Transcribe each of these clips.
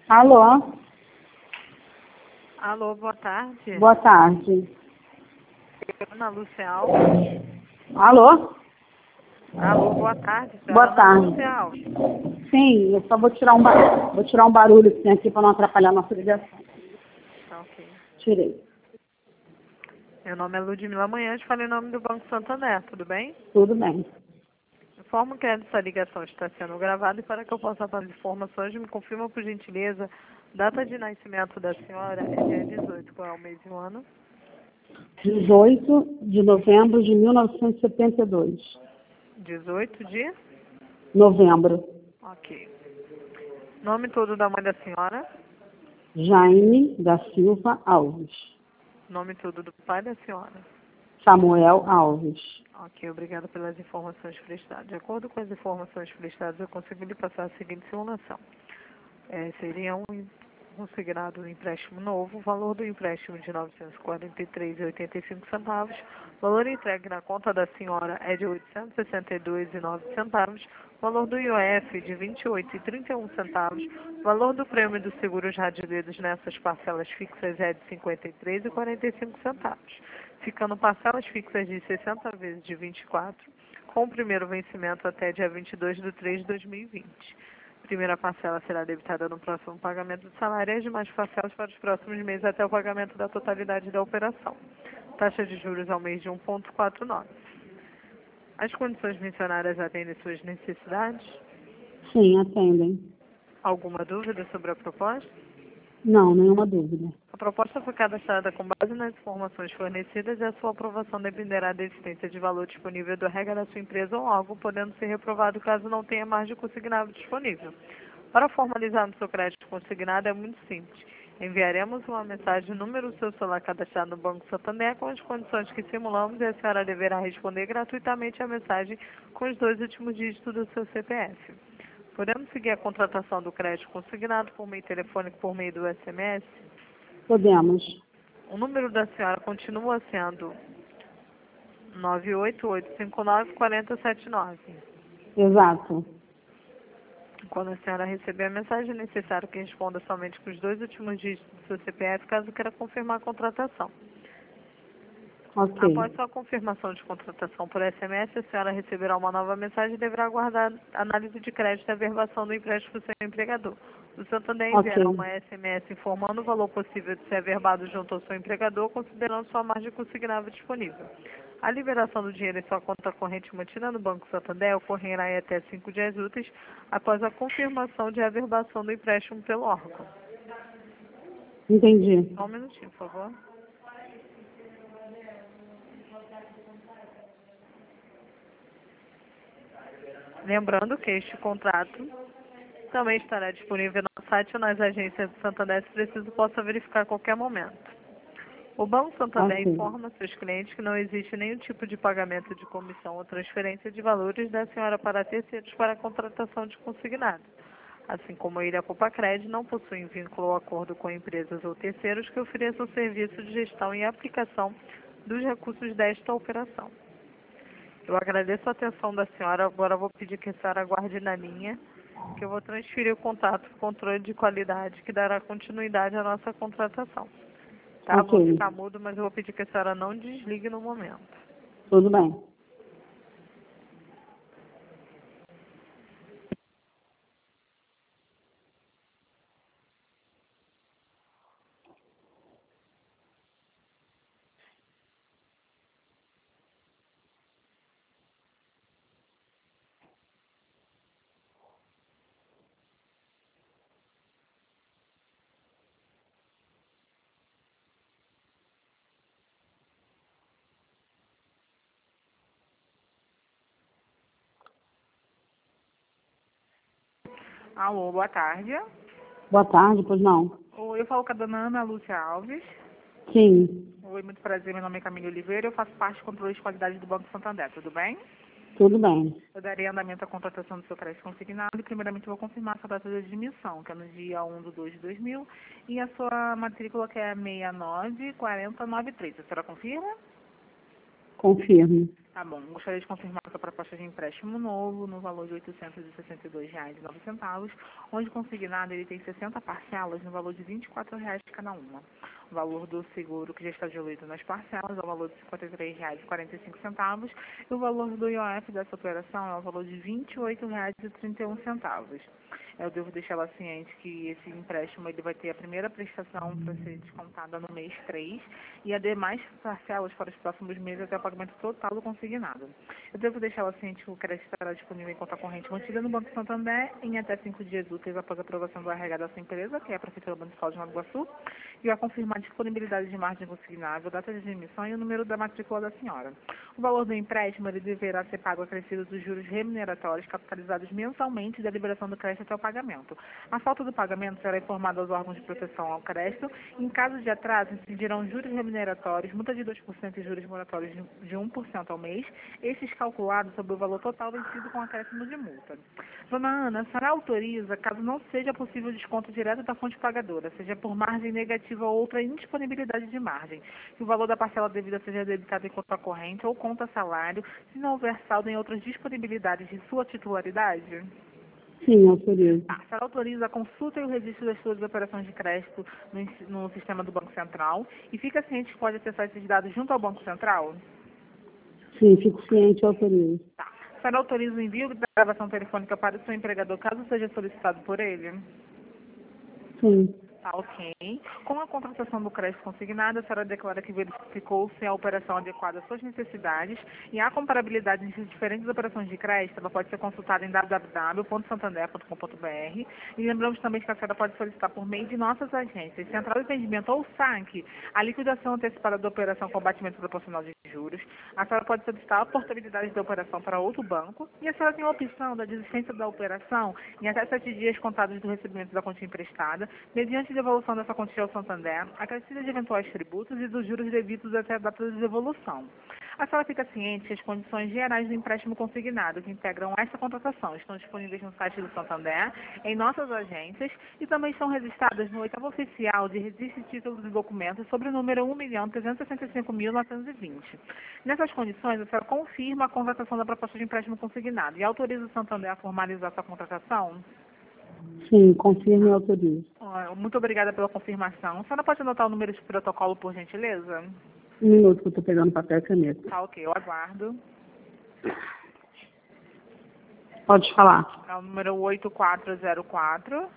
Alô? Alô, boa tarde. Boa tarde. Ana Lúcia Alves. Alô? Alô, boa tarde, senhora Boa Ana tarde. Lúcia Alves. Sim, eu só vou tirar um barulho que tem aqui para não atrapalhar a nossa ligação. Tá, ok. Tirei. Meu nome é Ludmila Manhães, falei em nome do Banco Santander, tudo bem? Tudo bem. Informo que essa ligação está sendo gravada e para que eu possa passar as informações, me confirma por gentileza, data de nascimento da senhora é dia 18, qual é o mês e o ano? 18 de novembro de 1972. 18 de? Novembro. Ok. Nome todo da mãe da senhora? Jaime da Silva Alves. Nome todo do pai da senhora? Samuel Alves. Ok, obrigada pelas informações prestadas. De acordo com as informações prestadas, eu consigo lhe passar a seguinte simulação. Seria consignado um empréstimo novo, o valor do empréstimo de R$ 943,85, valor entregue na conta da senhora é de R$ 862,09, valor do IOF de R$ 28,31, valor do prêmio dos seguros radiolidos nessas parcelas fixas é de R$ 53,45, ficando parcelas fixas de 60 vezes de 24, com o primeiro vencimento até dia 22/3/2020. Primeira parcela será debitada no próximo pagamento do salário e as demais parcelas para os próximos meses até o pagamento da totalidade da operação. Taxa de juros ao mês de 1,49. As condições mencionadas atendem suas necessidades? Sim, atendem. Alguma dúvida sobre a proposta? Não, nenhuma dúvida. A proposta foi cadastrada com base nas informações fornecidas e a sua aprovação dependerá da existência de valor disponível do RH da sua empresa ou algo, podendo ser reprovado caso não tenha margem consignável disponível. Para formalizar no seu crédito consignado é muito simples. Enviaremos uma mensagem número do seu celular cadastrado no Banco Santander com as condições que simulamos e a senhora deverá responder gratuitamente a mensagem com os 2 últimos dígitos do seu CPF. Podemos seguir a contratação do crédito consignado por meio telefônico por meio do SMS? Podemos. O número da senhora continua sendo 98859-4079. Exato. Quando a senhora receber a mensagem, é necessário que responda somente com os 2 últimos dígitos do seu CPF, caso queira confirmar a contratação. Ok. Após sua confirmação de contratação por SMS, a senhora receberá uma nova mensagem e deverá aguardar a análise de crédito e averbação do empréstimo do seu empregador. O Santander enviará Ok. uma SMS informando o valor possível de ser averbado junto ao seu empregador, considerando sua margem consignável disponível. A liberação do dinheiro em sua conta corrente mantida no Banco Santander ocorrerá em até 5 dias úteis após a confirmação de averbação do empréstimo pelo órgão. Entendi. Só um minutinho, por favor. Lembrando que este contrato também estará disponível no site ou nas agências do Santander, se preciso possa verificar a qualquer momento. O Banco Santander Ok. informa seus clientes que não existe nenhum tipo de pagamento de comissão ou transferência de valores da senhora para terceiros para a contratação de consignado. Assim como ele, a Copacred não possui vínculo ou acordo com empresas ou terceiros que ofereçam serviço de gestão e aplicação dos recursos desta operação. Eu agradeço a atenção da senhora. Agora vou pedir que a senhora aguarde na linha, que eu vou transferir o contato para o controle de qualidade, que dará continuidade à nossa contratação. Tá? Vou Ok. ficar mudo, mas eu vou pedir que a senhora não desligue no momento. Tudo bem. Alô, boa tarde. Boa tarde, pois não? Oi, eu falo com a dona Ana Lúcia Alves. Sim. Oi, muito prazer, meu nome é Camila Oliveira, eu faço parte do controle de qualidade do Banco Santander, tudo bem? Tudo bem. Eu darei andamento à contratação do seu crédito consignado e primeiramente eu vou confirmar a sua data de admissão, que é no dia 1/2/2000, e a sua matrícula que é 694093. A senhora confirma? Confirmo. Tá bom. Gostaria de confirmar a sua proposta de empréstimo novo no valor de R$ 862,09, onde consignado ele tem 60 parcelas no valor de R$ 24,00 cada uma. O valor do seguro que já está diluído nas parcelas é o valor de R$ 53,45 e o valor do IOF dessa operação é o valor de R$ 28,31. Eu devo deixar ela ciente que esse empréstimo ele vai ter a primeira prestação para ser descontada no mês 3 e as demais parcelas para os próximos meses até o pagamento total do consignado. Eu devo deixar ela ciente que o crédito estará disponível em conta corrente mantida no Banco Santander em até 5 dias úteis após a aprovação do RH da sua empresa, que é a Prefeitura Municipal de Nova Iguaçu, e vai confirmar a disponibilidade de margem consignável, data de emissão e o número da matrícula da senhora. O valor do empréstimo ele deverá ser pago acrescido dos juros remuneratórios capitalizados mensalmente da liberação do crédito até o pagamento. A falta do pagamento será informada aos órgãos de proteção ao crédito. Em caso de atraso, incidirão juros remuneratórios, multa de 2% e juros moratórios de 1% ao mês, estes calculados sobre o valor total vencido com acréscimo de multa. Dona Ana, a senhora autoriza, caso não seja possível desconto direto da fonte pagadora, seja por margem negativa ou outra indisponibilidade de margem, que o valor da parcela devida seja debitado em conta corrente ou conta salário, se não houver saldo em outras disponibilidades de sua titularidade? Sim, autorizo. A senhora autoriza a consulta e o registro das suas operações de crédito no sistema do Banco Central e fica ciente que pode acessar esses dados junto ao Banco Central? Sim, fico ciente e autorizo. Tá. A senhora autoriza o envio da gravação telefônica para o seu empregador, caso seja solicitado por ele? Sim. Tá, ok. Com a contratação do crédito consignado, a senhora declara que verificou se a operação adequada às suas necessidades e a comparabilidade entre diferentes operações de crédito, ela pode ser consultada em www.santander.com.br e lembramos também que a senhora pode solicitar por meio de nossas agências, Central de Atendimento ou SAC, a liquidação antecipada da operação com abatimento proporcional de juros. A senhora pode solicitar a portabilidade da operação para outro banco e a senhora tem a opção da desistência da operação em até 7 dias contados do recebimento da quantia emprestada, mediante devolução dessa quantia ao Santander, acrescida de eventuais tributos e dos juros devidos até a data de devolução. A senhora fica ciente que as condições gerais do empréstimo consignado que integram esta contratação estão disponíveis no site do Santander, em nossas agências e também estão registradas no 8º oficial de registro de títulos e documentos sobre o número 1.365.920. Nessas condições, a senhora confirma a contratação da proposta de empréstimo consignado e autoriza o Santander a formalizar sua contratação? Sim, confirmo e autorizo. Muito obrigada pela confirmação. A senhora pode anotar o número de protocolo, por gentileza? Um minuto que eu estou pegando papel e caneta. Tá, ok. Eu aguardo. Pode falar. É o número 8404.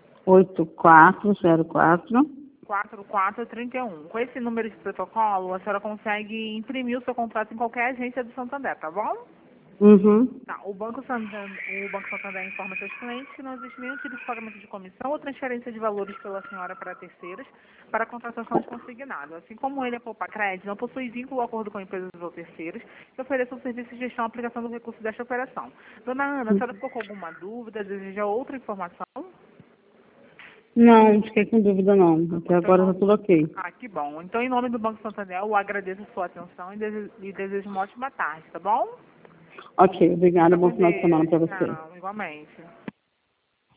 8404. 4431. Com esse número de protocolo, a senhora consegue imprimir o seu contrato em qualquer agência do Santander, tá bom? Uhum. Tá, o Banco Santander informa seus clientes que não existe nenhum tipo de pagamento de comissão ou transferência de valores pela senhora para terceiros para contratação de consignado. Assim como ele é Poupa Crédito, não possui vínculo ou acordo com empresas ou terceiros que ofereçam o serviço de gestão e aplicação do recurso desta operação. Dona Ana, a senhora ficou com alguma dúvida? Deseja outra informação? Não, não fiquei com dúvida não. Até agora está tudo ok. Ah, que bom. Então, em nome do Banco Santander, eu agradeço a sua atenção e desejo uma ótima tarde, tá bom? Ok, obrigada. Bom final de semana para você. Não, igualmente.